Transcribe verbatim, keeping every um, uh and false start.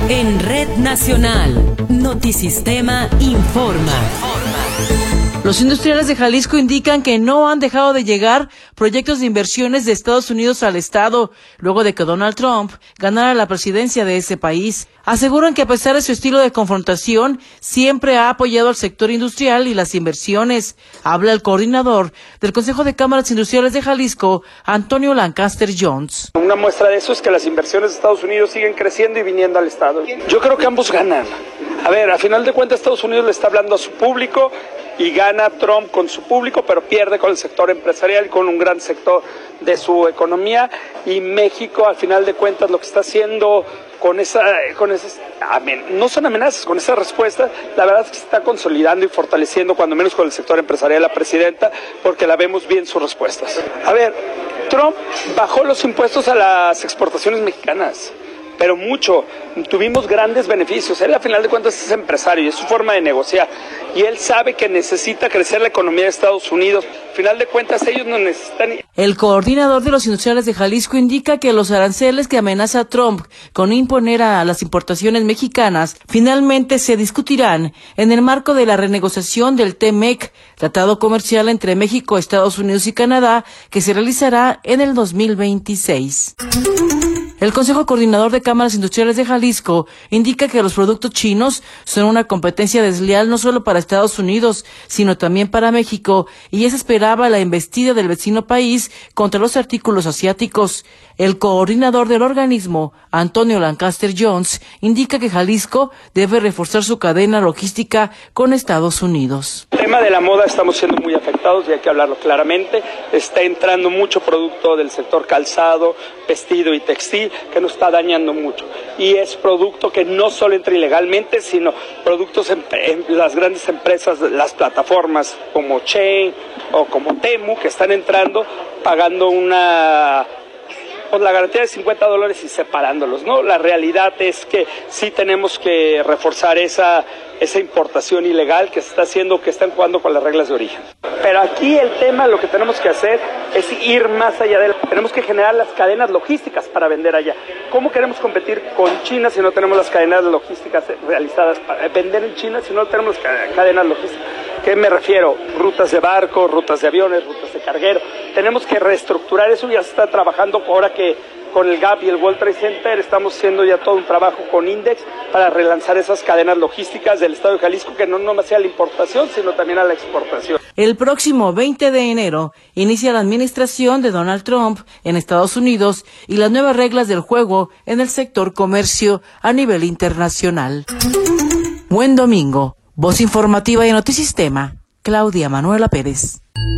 En Red Nacional, Notisistema informa. Los industriales de Jalisco indican que no han dejado de llegar proyectos de inversiones de Estados Unidos al estado, luego de que Donald Trump ganara la presidencia de ese país. Aseguran que a pesar de su estilo de confrontación, siempre ha apoyado al sector industrial y las inversiones. Habla el coordinador del Consejo de Cámaras Industriales de Jalisco, Antonio Lancaster Jones. Una muestra de eso es que las inversiones de Estados Unidos siguen creciendo y viniendo al estado. Yo creo que ambos ganan. A ver, a final de cuentas Estados Unidos le está hablando a su público y gana Trump con su público, pero pierde con el sector empresarial y con un gran sector de su economía. Y México, al final de cuentas, lo que está haciendo con esa, con esas, no son amenazas, con esa respuesta, la verdad es que se está consolidando y fortaleciendo, cuando menos con el sector empresarial, la presidenta, porque la vemos bien sus respuestas. A ver, Trump bajó los impuestos a las exportaciones mexicanas, pero mucho. Tuvimos grandes beneficios. Él, a final de cuentas, es empresario y es su forma de negociar. Y él sabe que necesita crecer la economía de Estados Unidos. A final de cuentas, ellos no necesitan. El coordinador de los industriales de Jalisco indica que los aranceles que amenaza Trump con imponer a las importaciones mexicanas finalmente se discutirán en el marco de la renegociación del T M E C, tratado comercial entre México, Estados Unidos y Canadá, que se realizará en el dos mil veintiséis. El Consejo Coordinador de Cámaras Industriales de Jalisco indica que los productos chinos son una competencia desleal no solo para Estados Unidos, sino también para México, y ya se esperaba la embestida del vecino país contra los artículos asiáticos. El coordinador del organismo, Antonio Lancaster Jones, indica que Jalisco debe reforzar su cadena logística con Estados Unidos. El tema de la moda estamos siendo muy afectados y hay que hablarlo claramente. Está entrando mucho producto del sector calzado, vestido y textil, que nos está dañando mucho. Y es producto que no solo entra ilegalmente, sino productos en, en las grandes empresas, las plataformas como Shein o como Temu, que están entrando pagando una... pues la garantía de cincuenta dólares y separándolos, ¿no? La realidad es que sí tenemos que reforzar esa, esa importación ilegal que se está haciendo, que están jugando con las reglas de origen. Pero aquí el tema, lo que tenemos que hacer es ir más allá de... Tenemos que generar las cadenas logísticas para vender allá. ¿Cómo queremos competir con China si no tenemos las cadenas logísticas realizadas para vender en China, si no tenemos las cadenas logísticas? ¿Qué me refiero? Rutas de barco, rutas de aviones, rutas de carguero. Tenemos que reestructurar eso. Ya se está trabajando ahora que con el Gap y el World Trade Center estamos haciendo ya todo un trabajo con Index para relanzar esas cadenas logísticas del estado de Jalisco, que no nomás sea la importación, sino también a la exportación. El próximo veinte de enero inicia la administración de Donald Trump en Estados Unidos y las nuevas reglas del juego en el sector comercio a nivel internacional. Buen domingo. Voz informativa y Notisistema, Claudia Manuela Pérez.